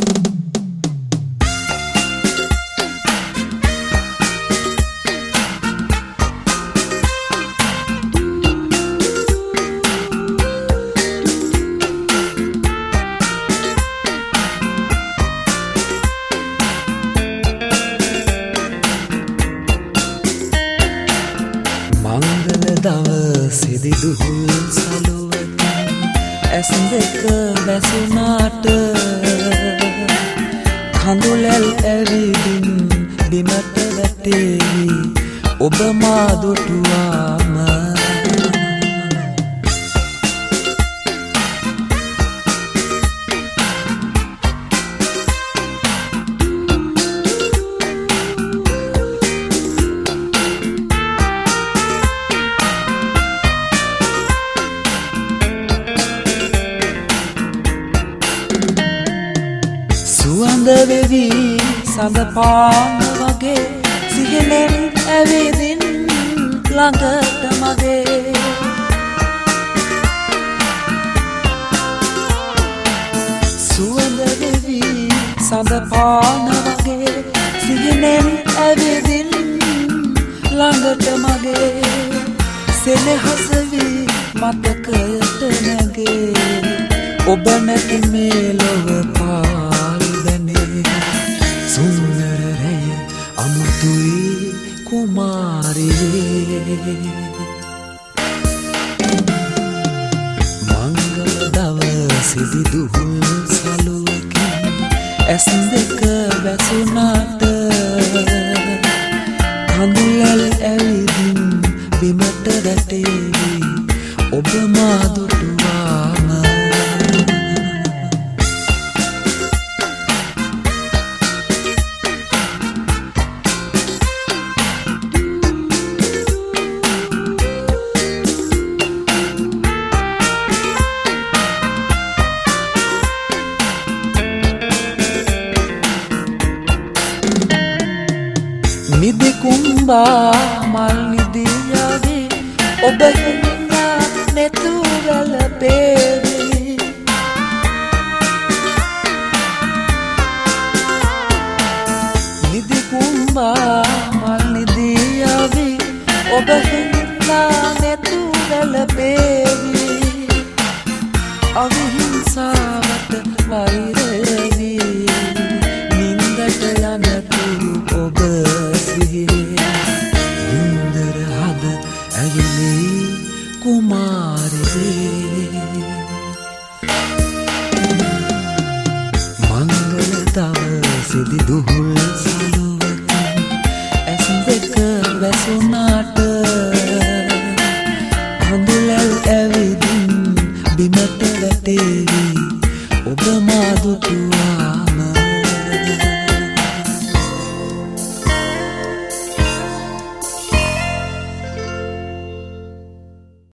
දවසේදී දුහුල් සලුවකින් ඇස් දෙක වැසුනාට කඳුලල් ඇවිදින් බිමට වැටේවි ඔබ මා දුටුවාම සුවඳ වෙවි සඳ පාන වගේ සිහිනෙන් ඇවිදින් ළඟට මගේ සුවඳ වෙවි සඳ පාන වගේ සිහිනෙන් ඇවිදින් ළඟට මගේ සෙනෙහස වී මතකයට නැගේ ඔබ නැති මේ ලොව සුන්දර රැය අමුතුයි කුමාරියේ මංගල දවසේදී දුහුල් සලුවකින් ඇස් දෙක වැසුනාට කඳුලල් ඇවිදින් බිමට වැටේවි ඔබ මා දුටුවාම නිදි කුම්බා මල් නිදියාවේ ඔබ හිනා නැතු වැළපේවි නිදි කුම්බා මල් නිදියාවේ ඔබ හිනා නැතු වැළපේවි අවිහිංසාවට වෛරවි නින්දට යනතු ඔබ ඉන්දර හද ඇවිලි කුමාරියේ මංගල දවසේදී දුහුල් සලුවකින් ඇස් දෙක වැසුනාට කඳුලල් ඇවිදින් බිමට වැටේවි ඔබ මා දුටුවා